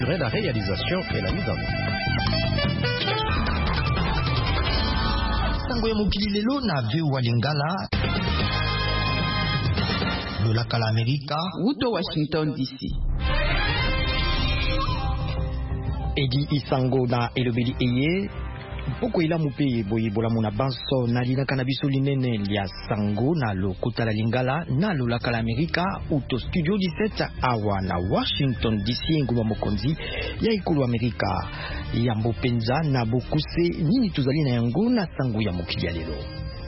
La réalisation et la mise en œuvre. Sango ya mokili lelo na VOA Lingala lolaka la Amerika Uto Washington DC. Edi Isango na elobeli eye Poko ila mupe boye bola muna banso na lina kanabiso linene lia sango na lokota la Lingala na lolaka la Amerika uto studio 17 awa na Washington DC nguma mokonzi ya ikulu Amerika ya mbopenza na bokuse nini tuzali na yango na sango ya mokili ya lelo.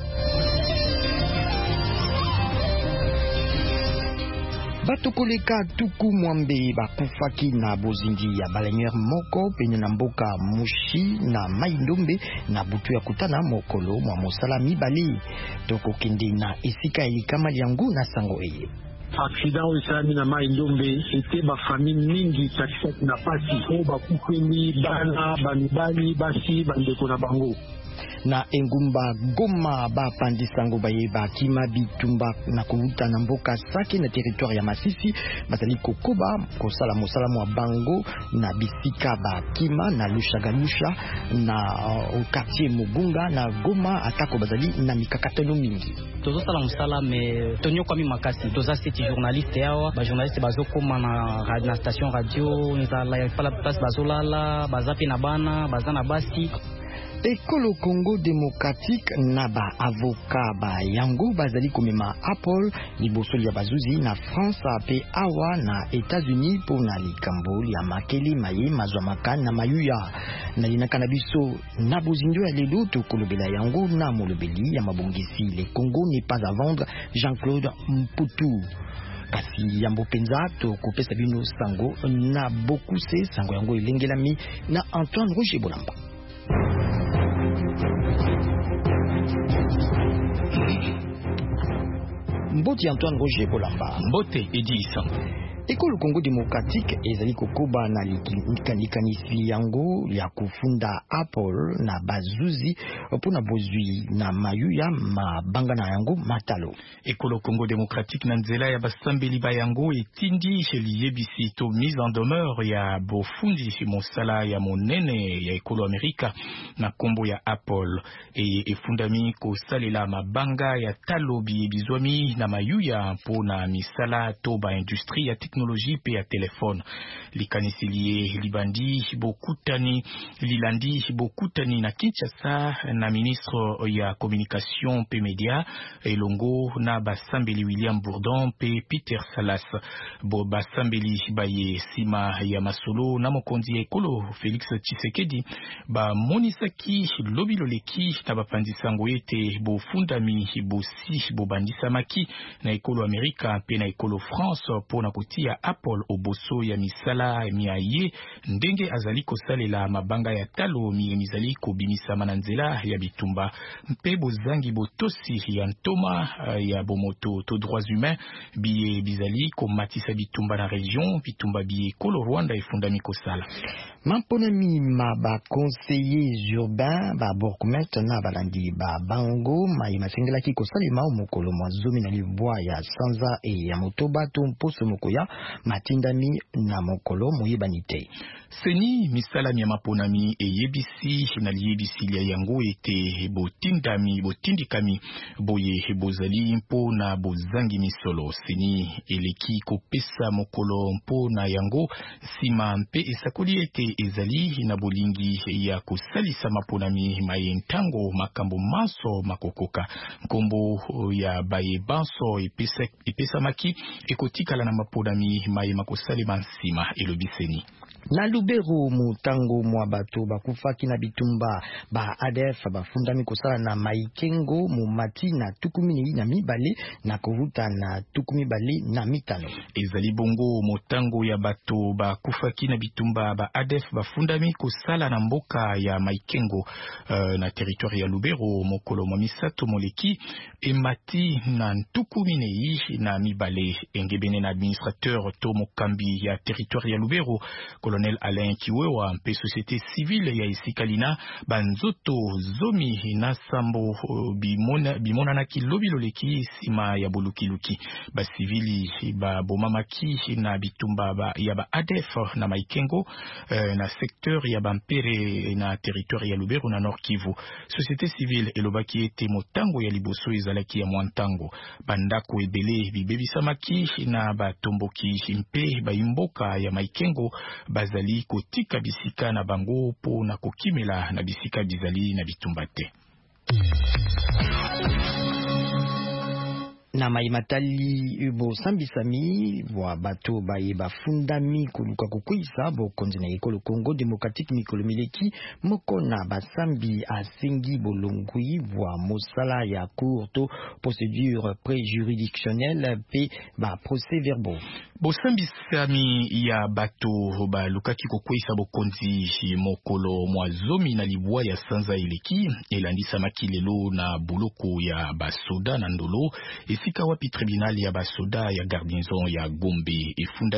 Batokoleka tuku mwambe bakufaki na bozindi ya balenyere moko penye na mboka mushi na maindombe na butu ya kutana mokolo mwa mosala mibali toko kende na esika elikama yangu na sango eye. Accident osalami na maindombe ete ba famille mingi katikati na pasi o bakufeli bana banibali basi bandeko na bango. Na engumba Goma ba pandisango baye ba kima bitumba na kuvuta na mboka Sake na territoire ya Masisi bazali kokoba kosala mosala mwa bango na bisika ba kima na lushagalusha na quartier Mubunga na Goma atako bazali na mikakatano mingi. Tozo sala mosala me tonyo kwa makasi toza seti journaliste yawa ba journaliste bazokoma na station radio nzala pala place bazolala bazapi na bana bazana basi. Ekolo Congo démocratique na ba avocat ba yango bazali komema Apple liboso ya bazuzi na France pe awa na États-Unis pour na likambo ya makeli maye mazwa makana na mayuya na linakana biso na bozindo ya lelo to kolobela yango na molobeli ya mabongisi le Congo n'est pas à vendre Jean-Claude Mputu. Kasi yambo penza to kopesa bino sango na bokuse sango yango elengelami na Antoine Roger Bolamba. Mboti Antoine Roger Bolamba. Mbote Edi Isango. Ekolo Congo démocratique ezali kokoba na likanisi yango ya kufunda Apple na bazuzi pona bozui na mayuya mabanga na yango matalo. Ekolo Congo démocratique na nzela ya basambeli ba yango etindi liyebisi to mise en demeure ya bofundi mosala ya monene ya ekolo Amerika na kombo ya Apple efundami ko salela mabanga ya talobi bizwami na mayuya pona misala to ba industrie ya technologie pe ya telefone likanisi liye libandi bokutani lilandi bokutani na Kinshasa na ministre ya communication pe media elongo na basambeli William Bourdon pe Peter Salas bo basambeli baye sima ya masolo na mokonzi ekolo Félix Tshisekedi ba monisaki lobiloleki na bapandisango ete bo fundami bosi bo bandisamaki na ekolo Amerika pe na ekolo France pona ya Apple oboso ya misala miaye ndenge azali kosalela mabanga ya talo mizali kobimisa mananzela ya bitumba mpe bozangi botosi ya ntoma ya bomoto to droits humains biye bizali komatisa bitumba na region bitumba biye kolo Rwanda efundami kosala mampona mima ba conseillers urbains ba bourgmestre na balandi ba bango mai masengelaki kosalema mokolo mwazomi na libwa ya Sanza e ya Motoba to mposo mokoya matindami na mokolo moyebanite. Seni misala mi maponami e yebisi na liyebisi lia yango ete botindikami boye bozali mpo na bozangi misolo. Seni eleki kopesa mokolo mpo na yango sima mpe esakoli ete ezali na bolingi ya kosalisa maponami mayentango makambo maso makokoka nkombo ya baye banso epesa maki ekotikala na maponami maye makosali bansima elobiseni. Na Lubero mutango mwa bato bakufaki na bitumba ba ADF bafundami kosala na Maikengo mumati na tukumini na mibale na kovuta na tukumibale na mitano. Ezali bongo mutango ya bato bakufaki na bitumba ba ADF bafundami kosala na mboka ya Maikengo na territoire ya Lubero mokolo mwa misato moleki emati na tukumini na mibale engebene na administrateur to mokambi ya territoire ya Lubero colonel Alain Kiwewa mpe société civile ya Isikalina banzoto zomi na sambo bimonanaki lobiloleki sima ya bolukiluki basivili babomamaki na bitumba ya ba ADF na Maikengo na secteur ya Bampere na territoire ya Lubero na Nord Kivu. Société civile elobaki ete motango ya liboso ezalaki ya mwantango bandako ebele bibebisamaki na batomboki mpe baimboka ya Maikengo bazali kotika bisika na bango po na kokimela na bisika bizali na bitumbate. Na maimatali bo sambisami wa bato baye bafundami koluka kukwisa bo konzina ekolo Congo Démocratique mikolo mileki mokona basambi asengi bolongui wa mosala ya courte procédure préjuridictionnelle pe ba procès verbaux. Bo sambisami ya bato ba lukaki kukwisa bo konzi mokolo mwazomi na libwa ya sanza eleki elandisa makilelo na buloko ya basoda na ndolo esika wapi tribunal ya basoda ya garnison ya Gombe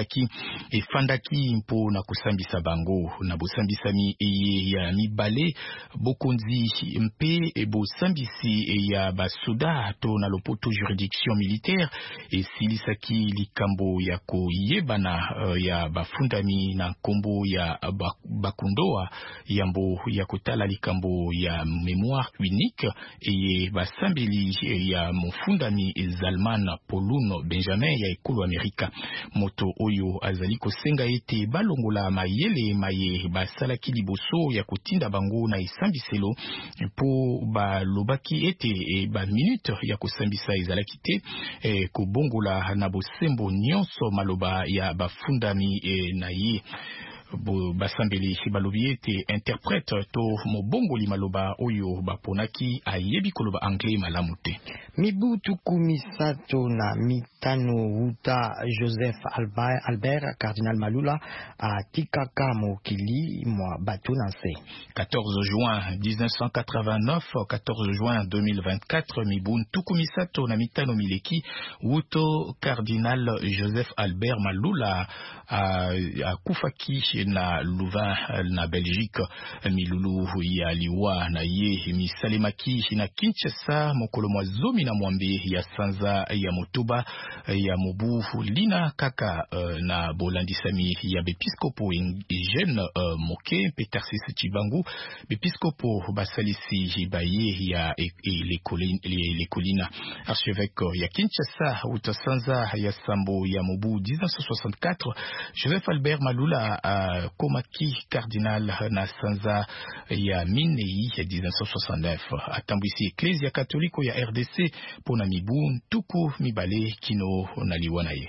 efandaki mpo na kusambisa bango na bosambisami ya mibale bokonzi mpe bosambisi ya basoda to na lopoto juridiction militaire esilisaki likambo ya koyebana ya bafundami na kombo ya bakundoa yambo ya kotala likambo ya mémoire unique eye basambeli ya mofundami Zalman Poluno Benjamin ya ekolo Amerika. Moto oyo azali kosenga ete balongola mayele maye basalaki liboso ya kotinda bango na esambiselo po balobaki ete ba minute ya kosambisa ezalaki te kobongola na bosembo nyonso maloba ya bafundami na ye. Basambeli balobi ete interprète to mobongoli maloba oyo baponaki ayebi koloba anglais malamu te. Mibu tukumisato na mitano uta Joseph Albert Cardinal Malula a tikaka mokili mwa bato nanse. 14 juin 1989, 14 juin 2024, mibu tukumisato na mitano mileki uto Cardinal Joseph Albert Malula a kufaki na Louvain na Belgique. Milulu ya liwa na ye misalemaki na Kinshasa mokolo mwazomi na mwambe ya sanza ya motoba ya mobu lina kaka na bolandisami ya bepiskopo jeune moke Petarsis Chibangu bepiskopo basalisi baye ya lekolina archevêque ya Kinshasa utasanza ya sambo ya mobu 1964 Joseph Albert Malula komaki cardinal na sanza ya Minei ya 1969 atambwisi Ecclesia Katoliko ya RDC pona mibu ntuku mibale kino naliwana ye.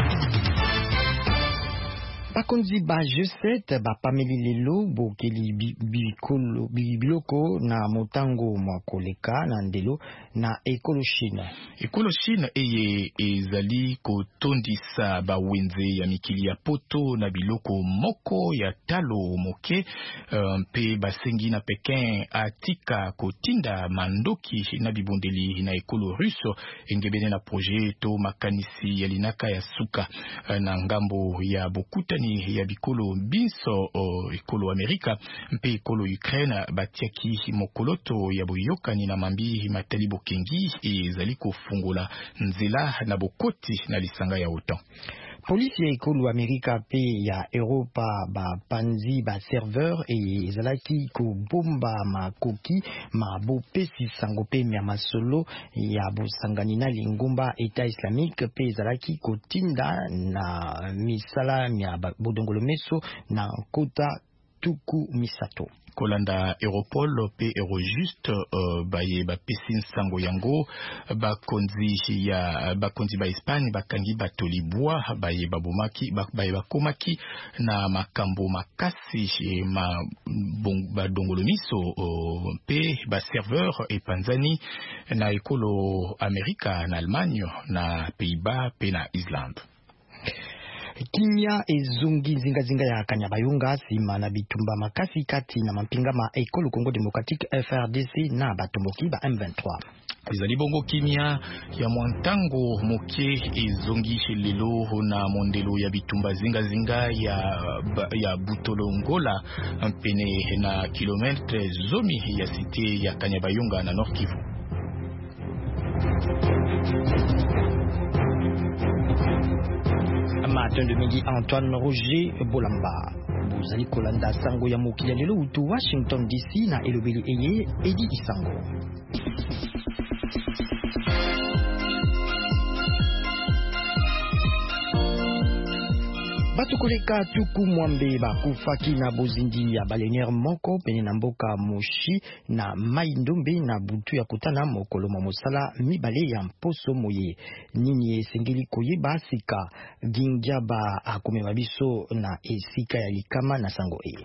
Bakonzi ba G7 ba pameli lelo bokeli biloko na motango mwa koleka na ndelo na ekolo Chine. Ekolo Chine eye ezali kotondisa ba wenze ya mikili ya poto na biloko moko ya talo moke mpe basengi na Pekin atika kotinda mandoki na bibondeli na ekolo russe engebene na projet to makanisi ya linaka ya suka na ngambo ya bokutani ya bikolo binso ekolo Amerika mpe ekolo Ukraine batiaki mokoloto ya boyokani na mambi matali bokengi ezali kofungola nzela na bokoti na lisanga ya OTAN. Polisi ya ekolo Amerika pe ya Europa ba panzi ba serveur ezalaki ko bomba makoki mabopesi sango pe ya masolo ya bosangani na lingomba État islamique pe ezalaki kotinda na misala ya bodongolo meso na kota tuku misato. Kolanda Europol pe Eurojust baye bapesin sango yango bakonzi ba Espagne bakangi batolibwa baye babomaki baye bakomaki na makambo makasi badongolo miso pe ba serveur epanzani na ekolo Amerika na Allemagne na Pays-Bas pe na Islande. Kimia ezungi zinga ya Kanyabayonga sima na bitumba makasi kati na mampinga ma ekolo Congo Démocratique FRDC na batomboki ba M23. ezali bongo kimia ya mwantango moke ezongi lelo na mondelo ya bitumba zinga ya Butolongola pene na kilometre zomi ya cité ya Kanyabayonga na Nord Kivu. Matin de midi, Antoine Roger Bolamba. Bozali kolanda sango ya mokili lelo utu Washington DC na elobeli eye Edi Isango. Batukoleka tuku mwambe bakufaki na bozindi ya baleinière moko pene na mboka Moshi na Mai Ndombe na butu ya kutana mokolo mosala mibale ya mposo moye. Nini esengeli koyeba sika gingiaba akomema biso na esika ya likama na sango e.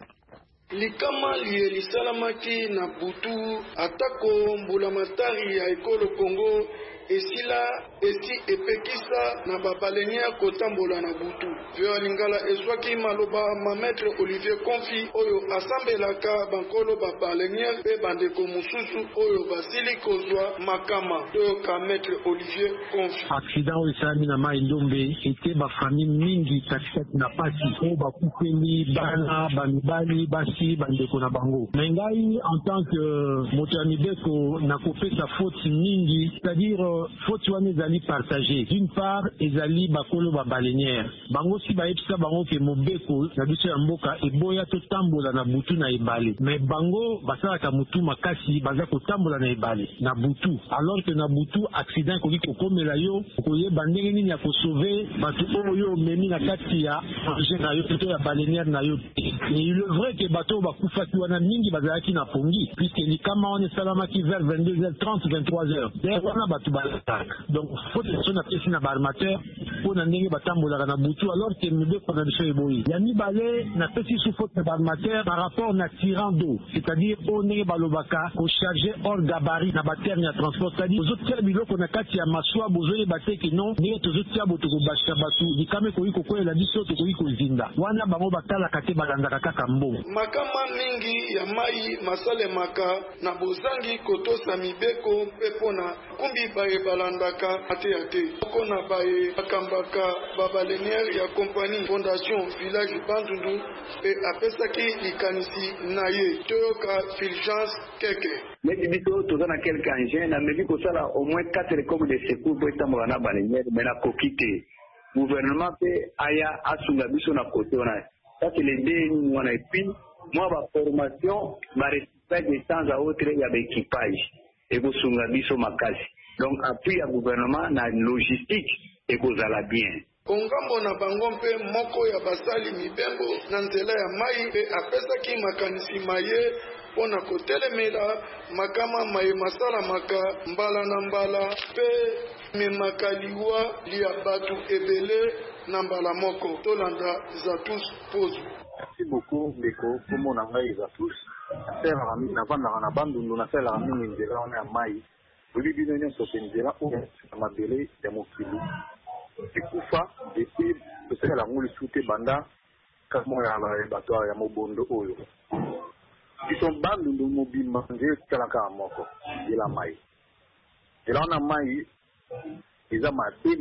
Likama liye lisalamaki na butu atako mbulamatari ya ekolo Kongo esila esi epekisa na babalenia kotambola na butu. Vyo lingala eswaki maloba ma maître Olivier Konfi oyo asambelaka bankolo babalenia pe bandeko mususu oyo basili kozwa makama toyoka maître Olivier Konfi. Accident oyo esalami na Mai Ndombe ete bafamille mingi katikati na pasi oyo bakufeli bana bamibali basi bandeko na bango. Na ngai en tant que moto ya mibeko nakopesa faute mingi, c'est-à-dire faute wana ezali partagé. D'une part ezali bakolo babalenière bango si bayebisa bango ke mobeko na biso ya mboka eboya totambola na butu na ebale, mais bango basalaka mutu makasi baza kotambola na ebale na butu, alors que na butu accident ekoki kokomela yo koyeba ndenge nini ya kosauve bato oyo omemi na kati ya projet na yo plutôt ya balenière na yo. Il est vrai que bato bakufaki wana mingi bazalaki na pongi puisque likama wana esalamaki vers 22h30 23h der wana bato balaka. Donc faut que son apesi na barmateur pour na ndenge batambolaka na butu, alors que mibeko na biso eboyi ya mibale na pesi sous faute na barmateur par rapport na tirant d'eau, c'est-à-dire o ndenge balobaka ko charger hors gabarit na baterme ya transport, c'est-à-dire ozotia biloko na kati ya maswa bozoyeba te ke non ndenge tozotia boto kobasha batu likama ekoki kokwela biso tokoki kozinda wana bango batalaka te balandaka kaka mbongo. Makama mingi ya mai masalemaka na bozangi kotosa mibeko mpe pona kumbi baye balandaka ate okona baye bakambaka babalenière ya compagnie Fondation Village Bandundu pe apesaki likanisi na ye toyoka Fulgence Keke. Meki biso toza na quelques engins na meki kosala au moins 4 communes de secours pour etambola na balenière mais na kokite gouvernement pe aya asunga biso na côté wana. Ça c'est les deux wana et puis moi ba formation ba respect de temps à autre ya ba équipage et kosunga biso makasi. Donc appui à gouvernement na logistique et kozala bien. Kongambo na bango mpe moko ya basali mibembo na nzela ya mai pe apesaki makanisi maye pona kotelemela makama maye masala maka mbala na mbala pe memakaliwa lia batu ebele na mbala moko tolanda za tous pose. Merci beaucoup Beko komo na ngai za tous affaire ami na vanda na bandundu na sala ami nzela wana ya mai buli bino nyonso nzela o mabele ya mokili ekufa depuis tosala la ngoli sute banda kamo ya bato ya mobondo oyo biso bandundu mobimba nzela talaka moko nzela mai nzela wana mai eza mabe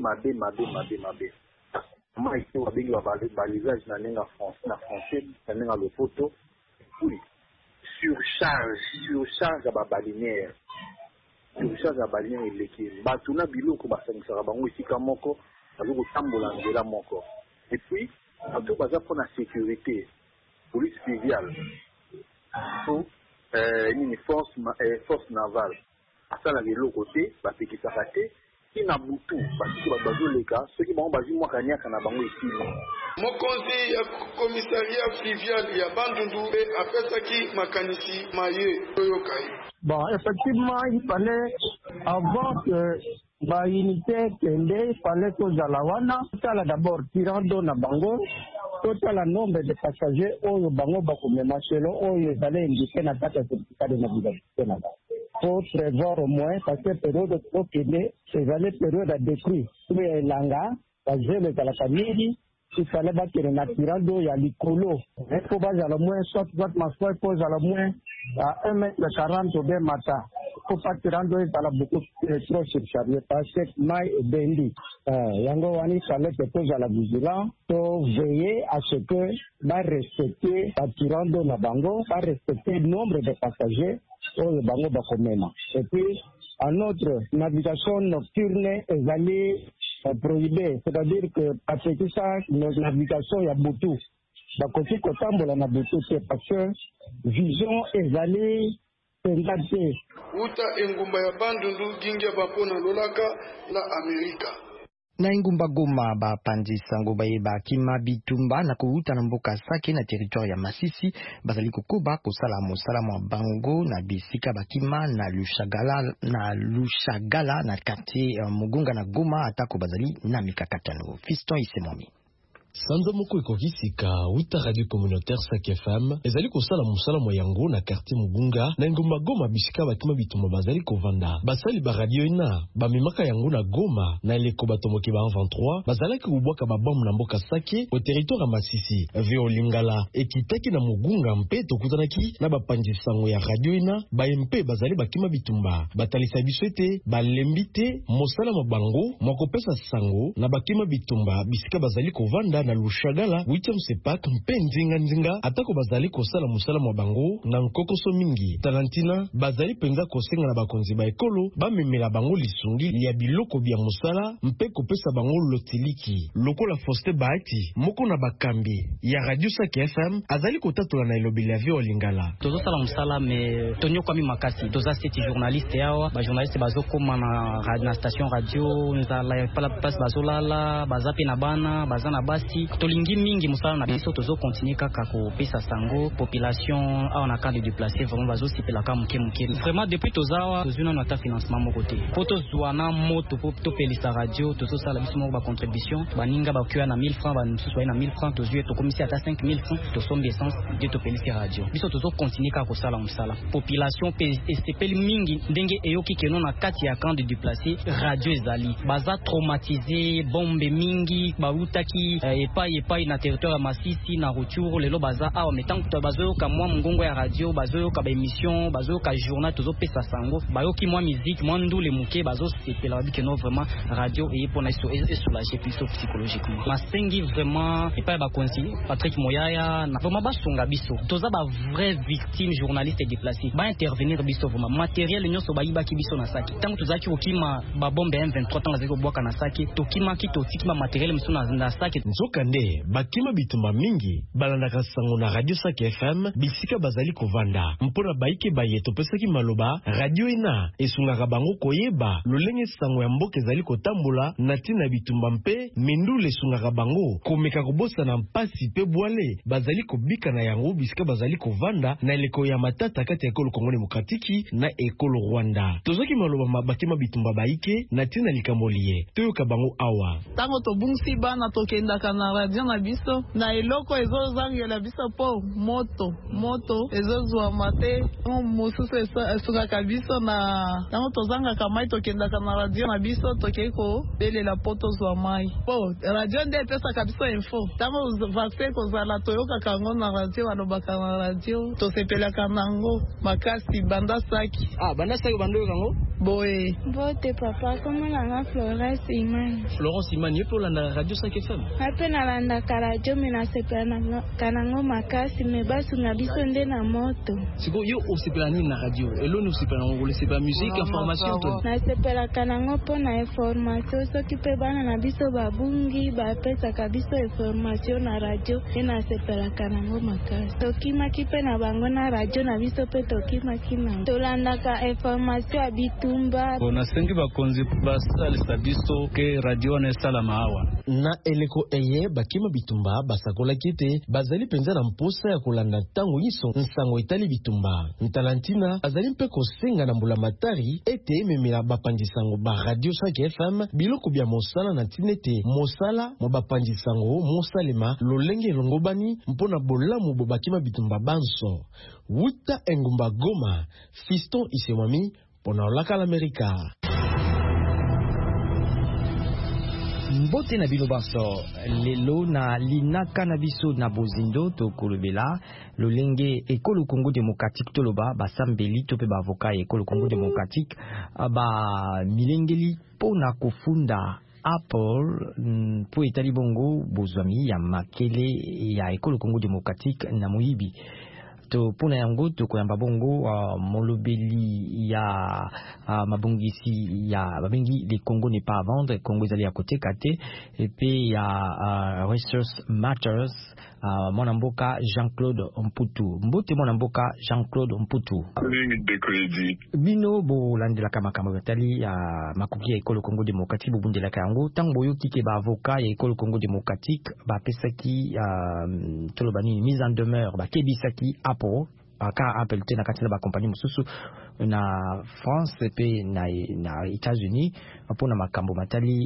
mai ki wabengi balisage na nenga français na nenga lopoto puis surcharge ya babalinière surcharge ya balinière eleki bato na biloko basangisaka bango esika moko bazo kotambola nzela moko et puis bato baza mpona sécurité police fluviale to nini force navale asalaka eloko te bapekisaka te ina butu basiki bazoleka soki bango bazwi mwaka niaka na bango esili. Mokonzi ya commissariat fluvial ya Bandundu pe apesaki makanisi maye toyokai. Bon, effectivement, il fallait avant que la unité kende, il fallait que Zalawana, tala d'abord tirando na bango, total le nombre de passagers oyo bango bakomema selon oyo ezali indiqué na date ya certificat de navigation na bango. Faut prévoir au moins parce que période okende ezali période ya décrue pour elanga bazele ezalaka mingi il fallait bakende na tirando ya likolo po bazala moins soit masoi po ezala moins à 1m40 obe mata faut pas te rendre dans la beaucoup trop surchargé parce que mai et bendi yango wani fallait que pose à la vigilance pour veiller à ce que va respecter la tirando na bango, va respecter le nombre de passagers au bango bakomema. Et puis en autre navigation nocturne est allée prohibée, c'est-à-dire que parce que ça notre navigation ya butu bakoki kotambola na butu parce que vision est allée engagée uta engumba ya bandundu gingia bapona lolaka la Amerika na ingumba Goma bapandisa ngo bayeba kima bitumba na kuuta na mboka Sake na territoire ya Masisi bazali kokoba kosala mosala mwa bango na bisika bakima na Lushagala na quartier Mugunga na Goma atako bazali na mikakatano. Fiston Isemomi Sanza moko ekokisika wita radio communautaire Sake FM ezali kosala musala moyango na quartier Mugunga na ngomba Goma bisika batima bitumba bazali kovanda basali ba radio ina bamimaka yango na Goma na eleko batomoki ba 23 bazalaki kubwaka babamu na mboka Sake au territoire Masisi veo Lingala ekitaki na Mugunga mpe tokutanaki na bapanjisango ya radio ina ba MP bazali bakima bitumba batalisa biswete balembite mosala mabango mwakopesa sango na bakima bitumba bisika bazali kovanda na Lushagala 8e sepak mpe nzinga atako bazali kosala musala mwa bango na nkokoso mingi talantina bazali penza kosenga na bakonzi ba ekolo bamemela bango lisungi ya biloko bya musala mpe kopesa bango lotiliki lokola Foste Bahati moko na bakambi ya radio Sake FM azali kotatola na elobeli ya vyo Lingala tozo sala musala me tonyo kwa mi makasi toza seti journaliste yawa ba journaliste bazokoma na station radio nzala pala place bazolala bazape na bana bazana basi tolingi mingi musala na biso tozo continuer kaka ko pesa sango population a on a quand de déplacer vraiment bazo sipela ka muke vraiment depuis tozawa tozuna na ta financement mo côté poto zwana moto to pelisa radio tozo sala biso mo ba contribution baninga ba kuya na 1000 francs ba nsusu na 1000 francs tozo to komisi ata 5000 francs to sombe essence de to pelisa radio biso tozo continuer kaka ko sala musala population sepeli mingi ndenge eyoki keno na kati ya camp de déplacer radio ezali baza traumatisé bombe mingi bautaki epai na territoire ya Masisi na Rutshuru lelo baza awa metango bazoyo ka mwa mungongo ya radio bazoyo ka ba émission bazoyo ka journal tozo pesa sango bayoki mwa musique mwa ndule muke bazo sepela babike no vraiment radio et pour na soulager plutôt psychologiquement masengi vraiment epai ba konsi Patrick Moyaya na vraiment basunga biso toza ba vraie victime journaliste déplacé ba intervenir biso vraiment matériel nyonso ba yibaki biso na Sake tango tozaki okima ba bombe M23 tango zeko bwaka na Sake tokima ki totiki ba matériel miso na Sake nzokande bakima bitumba mingi balandaka sango na radio Sake FM bisika bazali kovanda mpona baike baye topesaki maloba radio ina esungaka bango koyeba lolenge sango ya mboka ezali kotambola na tina bitumba mpe mindule esungaka bango komeka kobosa na mpasi pe bwale bazali kobika na yango bisika bazali kovanda na eleko ya matata kati ya ekolo Kongo Demokratiki na ekolo Rwanda tozoki maloba bakima bitumba baike na tina likambolie toyoka bango awa tango tobungsi bana tokendaka na radio na biso na eloko ezozangela biso po moto ezozwa mate mosusu esungaka biso na tango tozangaka mai tokendaka na radio na biso tokeko belela po tozwa mai po radio nde epesaka biso info tango vaccin kozala toyokaka ngo na radio balobaka na radio tosepelaka nango makasi banda Sake banda Sake bandoyoka ngo boye bote papa komo nanga Florence Imani yepo landa radio Sake FM ape nalandaka radio mena sepela kanango makasi me basunga biso nde na moto siko yo osepela nini na radio eloni osepela ngo lesepela musique information to nasepela kanango po na information soki pe bana na biso babungi bapesaka biso information na radio e nasepela kanango makasi tokimaki pe na bango na radio na biso pe tokimaki na tolandaka information ya bitumba nasengi bakonzi basalisa biso ke radio na salama awa na eleko eye bakima bitumba basakola kete bazali penza na mposa ya kolanda tango yiso nsango etali bitumba ntalantina azali mpe kosenga na mbula matari ete ememela bapandisango ba radio Sake FM biloko bya mosala na tinete mosala mo bapandisango mosalema lolenge elongobani mpona bolamu bo bakima bitumba banso wuta engumba Goma Fiston Isemami pona olaka l'Amerika. Mbote na bino banso lelo na linaka na biso na bozindo tokolobela lolenge ekolo Congo démocratique toloba basambeli to pe ba avocat ekolo Congo démocratique ba milengeli pona kofunda Apple po etali bongo bozwami ya makele ya ekolo Congo démocratique na moyibi to pona yango to koyamba bongo molobeli ya mabongisi ya babengi les Congo n'est pas à vendre Congo ezali ya côté kate et puis ya Resource Matters mwana mboka Jean-Claude Mputu mbote mwana mboka Jean-Claude Mputu bino bolandelaka makambo etali ya makoki ya ekolo Congo démocratique bobundelaka yango ntango boyoki ke ba avocat ya ekolo Congo démocratique bapesaki toloba nini mise en demeure bakebisaki aka Apple te na kati na ba compagnie mususu na France pe na États-Unis mpona makambo matali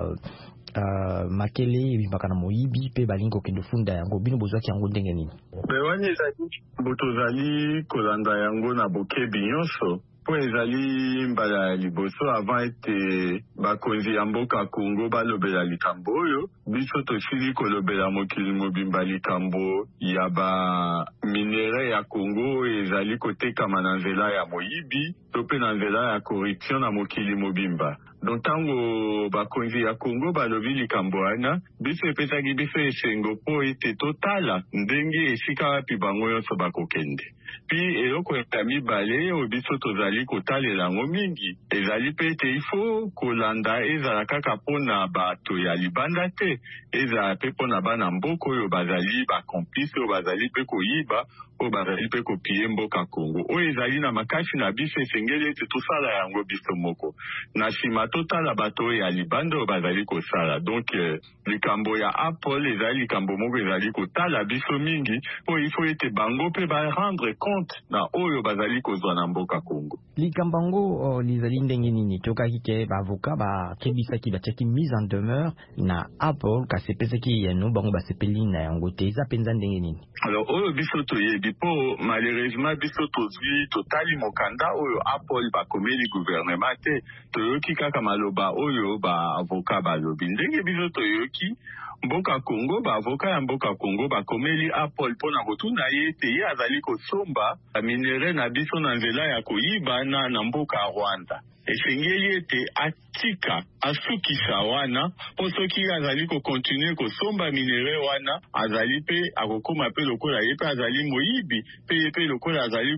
makele bimbaka na moyibi pe balingo kendo funda yango bino bozwaki yango ndenge nini bewani ezali botozali kolanda yango na bokebi nyonso po ezali mbala liboso avant ete bakonzi ya mboka Congo balobela likambo oyo biso tosili kolobela mokili mobimba likambo ya ba minere ya Congo ezali kotekama na nzela ya moyibi to pe na nzela ya corruption na mokili mobimba. Donc tango bakonzi ya Congo balobi likambo wana biso epesaki biso esengo po ete totala ndenge esika wapi bango nyonso bakokende. Pi eloko ya mibale oyo biso tozali kotalela yango mingi ezali pe ete ifo kolanda ezala kaka mpona bato ya libanda te ezala pe mpona bana mboka oyo bazali bakomplice oyo bazali pe koyiba oyo bazali pe kopie mboka Congo oyo ezali na makasi na biso esengeli ete tosala yango biso moko na nsima totala bato oyo ya libanda oyo bazali kosala. Donc likambo ya Apple ezali likambo moko ezali kotala biso mingi po ifo ete bango pe barendre compte na oyo bazali kozwa na mboka Congo. Likambo yango lizali ndenge nini tokaki ke baavocat bakebisaki batiaki mise en demeure na Apple kasepesaki yano bango basepeli na yango te eza mpenza ndenge nini? Alors oyo biso toyebi po malheureusement biso tozwi totali mokanda oyo Apple bakomeli gouvernement te toyoki kaka maloba oyo baavocat balobi ndenge biso toyoki mboka Congo baavocat ya mboka Congo bakomeli Apple mpona kotuna ye ete ye azali kosomba minere na biso na nzela ya koyiba na mboka Rwanda. Esengeli ete atika asukisa wana po soki azali kokontinue kosomba minere wana azali pe akokoma pe lokola ye pe azali moyibi pe lokola azali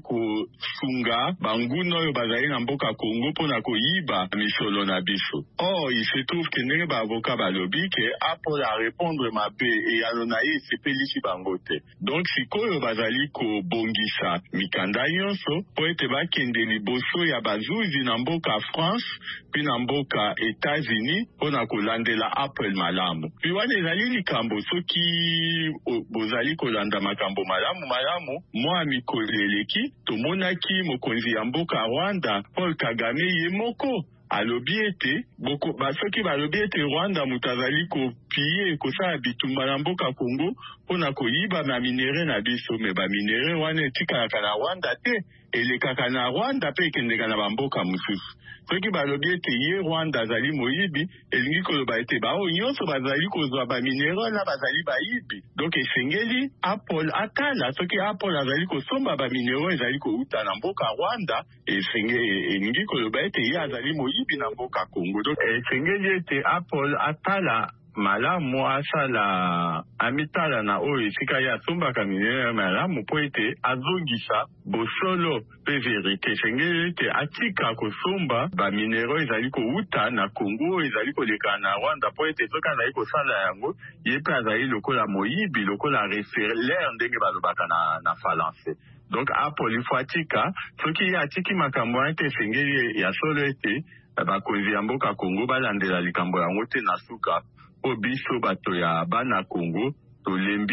kosunga banguna oyo bazali na mboka Congo mpona koyiba misolo na biso. Or il se trouve ke ndenge baavocat balobi ke Apple a répondre mabe eyano na ye esepelisi bango te. Donc sikoyo bazali kobongisa mikanda nyonso po ete bakende liboso ya bazuzi na mboka France puis na mboka États-Unis mpona kolandela Apple malamu. Puis wana ezali likambo soki bozali kolanda makambo malamu mwa mikolo eleki tomonaki mokonzi ya mboka Rwanda Paul Kagame ye moko alobi ete soki balobi ete Rwanda moto azali kopie kosala bitumba na mboka Congo mpona koyiba na minere na biso me baminere wana etikalaka na Rwanda te elekaka na Rwanda pe ekendeka na bamboka mosusu. Soki balobi ete ye Rwanda azali moyibi elingi koloba ete bao nyonso bazali kozwa baminere wana bazali bayibi. Donc esengeli Apple atala soki Apple azali kosomba baminere ezali kouta na mboka Rwanda elingi koloba ete ye azali moyibi na mboka Congo. Donc esengeli ete Apple atala malamu asala amitala na oyo esika ye asombaka minere malamu po ete azongisa bosolo pe verite esengeli ete atika kosomba baminere ezali kouta na Congo ezali koleka na Rwanda po ete soki azali kosala yango ye pe azali lokola moyibi lokola referler ndenge balobaka na Falance. Donc Apple ifo atika soki ye atiki makambo wana ete esengeli ya solo ete bakonzi ya mboka Congo balandela likambo yango te na suka po biso bato ya bana Congo tolembi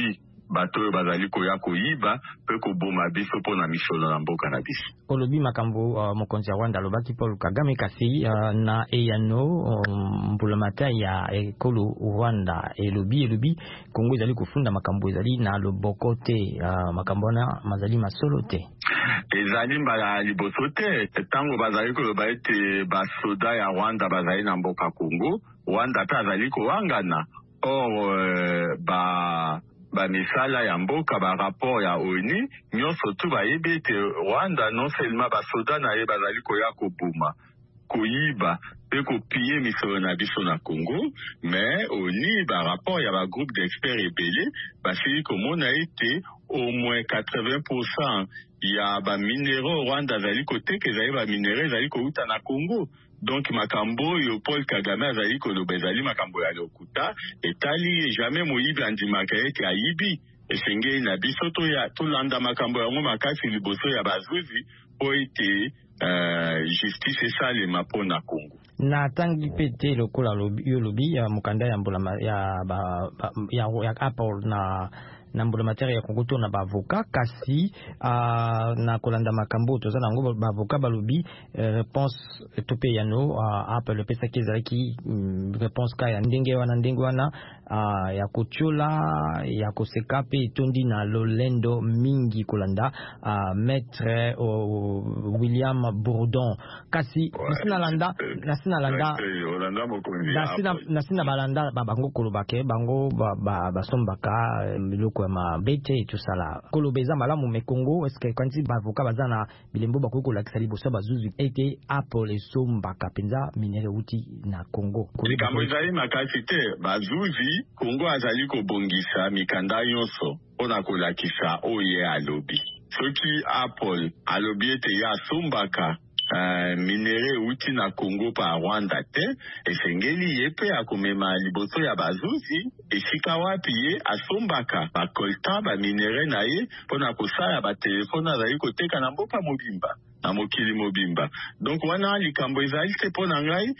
bato bazali koya koyiba pe koboma biso pona misolo na mboka na biso. Olobi makambo mokonzi ya Rwanda alobaki Paul Kagame kasi na eyano mbulamatari ya ekolo Rwanda elobi Kongo ezali kufunda makambo ezali na loboko te, makambo na mazali masolo te. Ezali mbala liboso te, tango bazali koloba ete basoda ya Rwanda bazali na mboka Kongo, Rwanda pe azali kowangana. Or ba misala ya mboka ba rapport ya ONU nyonso tu bayebi ete Rwanda non seulement basoda na ye bazali koya koboma koyiba pe kopie misolo na biso na Congo, mais ONU ba rapport ya ba groupe d'experts ebele basili komona ete au moins 80% ya ba minéraux Rwanda azali koteka ezali ba minéraux ezali kouta na Congo. Donc makambo yo Paul Kagame azali koloba ezali makambo ya lokuta etali jamais moyibi andimaka ete ayibi esengeli na biso tolanda makambo yango makasi liboso ya bazuzi po ete justice esalema mpo na Congo. Na tangi pete lokola lobi ya mukanda ya mbula ya Apple na mbulamatari ya Kongo to na bavoka kasi na kolanda makambo toza nango bavoka balobi réponse tope yano Apple pesa kezaki réponse ka ya ndenge wana ya kochola ya koseka pe tondi na lolendo mingi kolanda maître William Bourdon kasi nasina balanda bango kolobake bango basombaka miloko ya mabete tusala kolobeza malamu me Congo eske kanti bavoka bazana bilembo bakuko la kisali bosa bazuzu ete Apple esombaka penza minere uti na Congo likambo ezali makasi te bazuzi Congo azali kobongisa mikanda nyonso mpona kolakisa oye alobi soki Apple alobi ete ya asombaka minere uti na Congo pa Rwanda te esengeli ye pe akomema liboso ya bazuzi esika wapi ye asombaka bakolta ba minere na ye mpona kosala ba telefone azali koteka na mboka mobimba na mokili mobimba. Donc wana likambo ezali te mpona ngai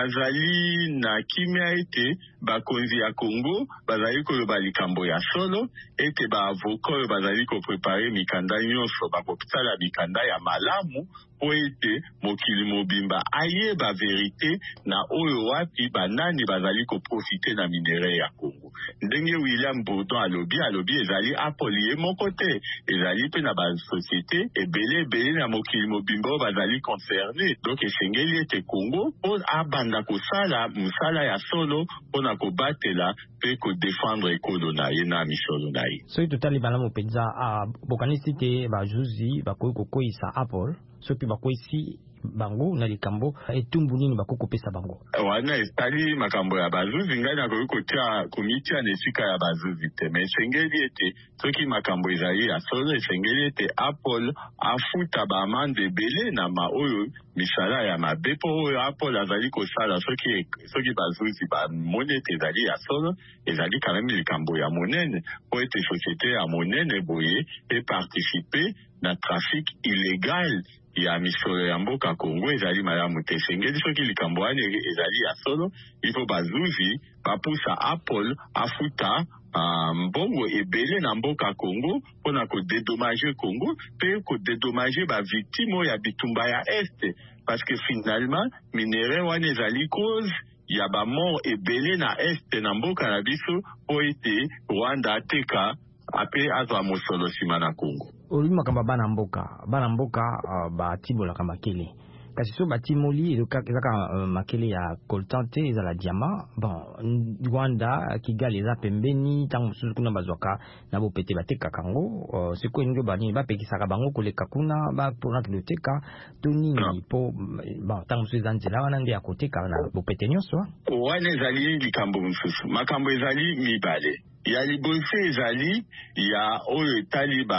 nazali na kimia ete bakonzi ya Congo bazali koloba likambo ya solo ete baavoka oyo bazali koprepare mikanda nyonso bakosala mikanda ya malamu po ete mokili mobimba ayeba verite na oyo wapi banani bazali koprofite na minere ya Congo. Ndenge William Bourdon alobi ezali Apple ye moko te, ezali pe na basosiete ebele na mokili mobimba oyo bazali concerne. Donc esengeli ete Congo po abanda kosala mosala ya solo mpona kobatela pe kodefendre ekolo na ye na misolo na ye. Soki totali malamu mpenza bokanisi te bazuzi bakoki kokweyisa Apple soki bakweyisi bango na likambo etumbu nini bakokopesa bango wana etali makambo ya bazuzi ngai nakoki kotia komitia na esika ya bazuzi te me esengeli ete soki makambo ezali ya solo esengeli ete Apple afuta baamande ebele na oyo misala ya mabe mpo oyo Apple azali kosala soki bazuzi bamoni ete ezali ya solo ezali kameme likambo ya monene po ete société ya monene boye eparticipe na trafic illégal ya misolo ya mboka Congo ezali malamu te esengeli soki likambo wana ezali ya solo ifo bazuzi bapusa Apple afuta mbongo ebele na mboka Congo mpona kodedommage Congo pe kodedommage bavictime ya bitumba ya este parce que finalement minere wana ezali cause ya bamort ebele na este na mboka na biso po ete Rwanda ateka ape azwa mosolo nsima na Congo. Olimi makambo bana mboka batibolaka makele kasi so batimoli ezaka makele ya coltan te ezala diamant bon Rwanda Kigali eza pembeni ntango mosusu kuna bazwaka na bopete batekaka yango sikoyo ndenge banini bapekisaka bango koleka kuna mpona kiloteka to nini mpo ntango mosusu eza nzela wana nde ya koteka na bopete nyonso wana ezali likambo mosusu makambo ezali mibale ya liboso ezali ya oyo etali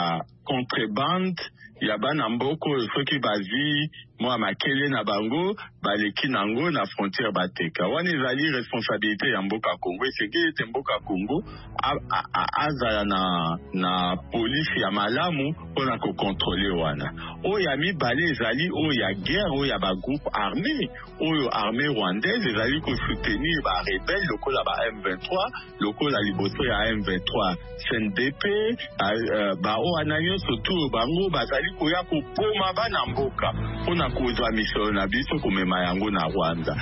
contrebande ya bana mboko soki bazi mwa makele na bango baleki nango na frontière bateka wana ezali responsabilité ya mboka Congo esengeli ete mboka Congo azala na polisi ya malamu mpona kokontrole wana oyo ya mibale ezali oyo ya guerre oyo ya bagroupe armé oyo armée rwandaise ezali kosoutenir barebele lokola ba M23 lokola liboso ya M23 CNDP baoyo wana nyonso tu bango bazali koya kopoma bana mboka mpona kozwa misolo na biso komema yango na Rwanda.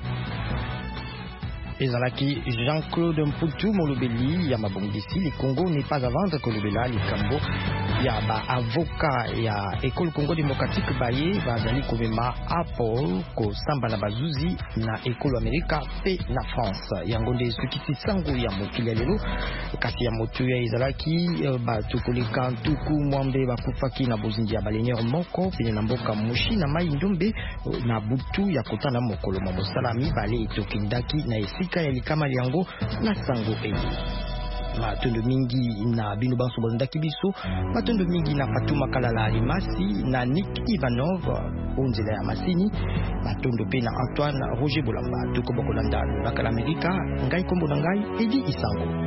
Ezalaki Jean-Claude Mputu molobeli ya mabongisi le Congo n'est pas à vendre kolobela likambo ya ba avocat ya École Congo démocratique baye bazali komema Apple ko samba na bazuzi na École Amerika pe na France yango nde sukisi sango ya mokili lelo kasi ya motu ya ezalaki ba tukoleka ntuku mwambe bakufaki na bozindi ya balenyeur moko pene na mboka mushi na mai ndombe na butu ya kotana mokolo ma mosalami bale etokindaki na esika ya likama yango na sango eni matondo mingi na bino banso bondaki biso matondo mingi na Fatuma Kalala Alimasi na Nick Ivanov onzela ya masini matondo pe na Antoine Roger Bolamba tuko bokolanda bakala Amerika ngai kombo na ngai Edi Isango.